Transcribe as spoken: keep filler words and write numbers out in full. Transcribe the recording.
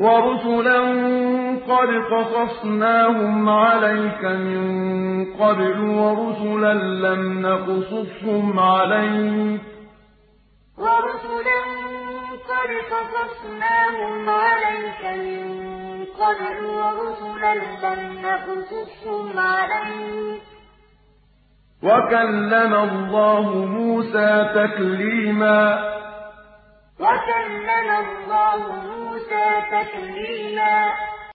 وَرُسُلًا قَدْ قَصَصْنَاهُمْ عَلَيْكَ مِن قَبْلُ وَرُسُلًا لَّمْ نَقْصُصْهُمْ عَلَيْكَ ۚ وَرُسُلًا قَدْ قَصَصْنَاهُمْ عَلَيْكَ مِن قَبْلُ وَرُسُلًا لَّمْ نَقْصُصْهُمْ عَلَيْكَ ۚ وَكَلَّمَ اللَّهُ مُوسَىٰ تَكْلِيمًا وَكَلَّمَ اللَّهُ مُوسَىٰ تَكْلِيمًا